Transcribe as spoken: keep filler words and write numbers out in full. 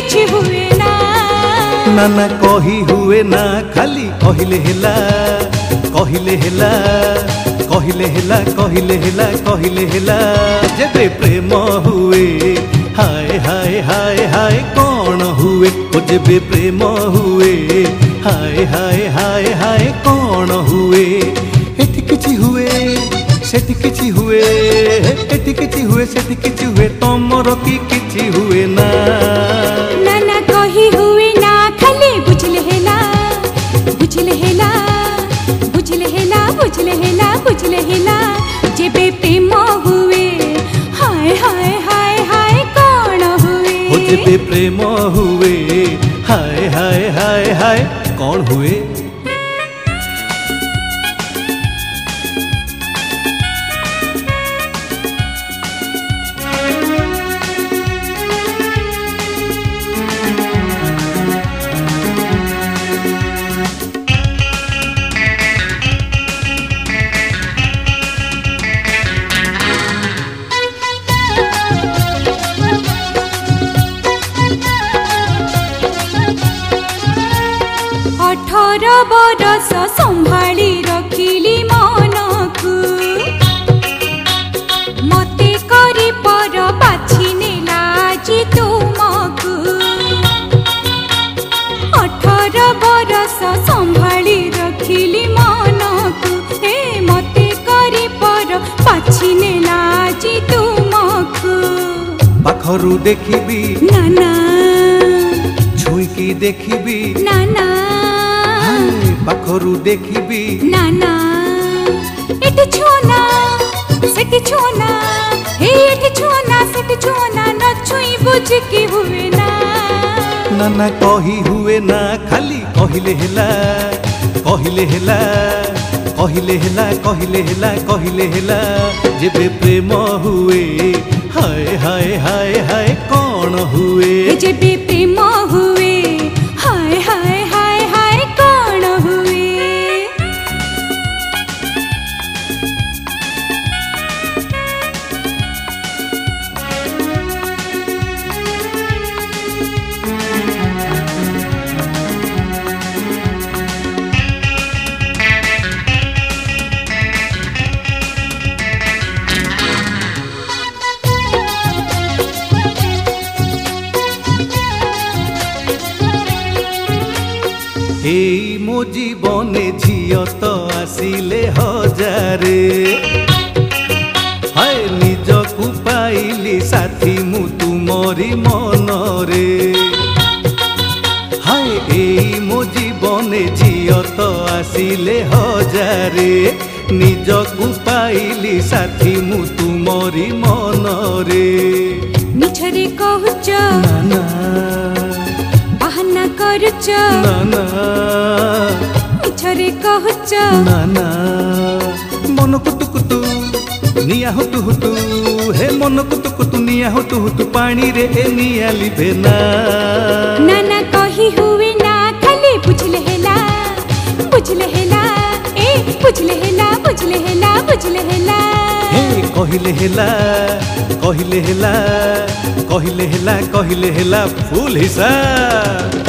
किछि हुए ना ना ना कही हुए ना खाली कहिले हेला कहिले हेला कहिले हेला कहिले हेला कहिले हेला जेबे प्रेम हुए हाय हाय हाय हाय कौन हुए ओ जेबे प्रेम हुए हाय हाय हाय हाय कौन हुए एति किछि हुए सेति किछि हुए एति किछि हुए सेति किछि हुए तमर की किछि हुए ना ना ना कही हुए ना खाली बुझले हेला बुझले हेला बुझले हेला बुझले हेला बुझले हेला जेबे प्रेम हुए हाय हाय हाय हाय कौन हुए ओ जेबे प्रेम हुए हाय हाय हाय हाय कौन हुए अठार बरस संभाली रखिली मनकु मते करी पर बाछि नेला जी तुमकु अठार बरस संभाली रखिली मनकु हे मते करी पर बाछि नेला जी तुमकु पाखरु देखिबी ना ना छुईकी देखिबी ना ना पाखरु देखिबी ना ना एटी छोना सेटी छोना हे एटी छोना सेटी छोना न छुई बुझ की हुए ना ना ना कही हुए ना खाली कहिले हेला कहिले हेला कहिले हेला कहिले हेला कहिले हेला जेबे प्रेम हुए हाय हाय हाय हाय कौन हुए जेबे प्रेम हुए हाय हाय हाय हाय कौन हुए এই মো জীবনে ঝিও তো আসিলে হজারে হায় নিজকু পাইলি সাথী মু তুমরি মনরে হায় এই মো জীবনে ঝিও তো আসিলে হজারে নিজকু পাইলি সাথী মু তুমরি মনরে মিছরে কহুচ না না বাহানা করুচ না না মিছরে কহুচ না না মন কুতু কুতু নিয়া হুতু হুতু হে মন কুতু কুতু নিয়া হুতু হুতু পানি রে নিয়া লিবে না ना ना कही हुए ना खाली बुझले हेला बुझले हेला ए बुझले हेला बुझले हेला बुझले हेला হে কহিলে হেলা কহিলে হেলা কহিলে হেলা কহিলে হেলা ফুল হিসাব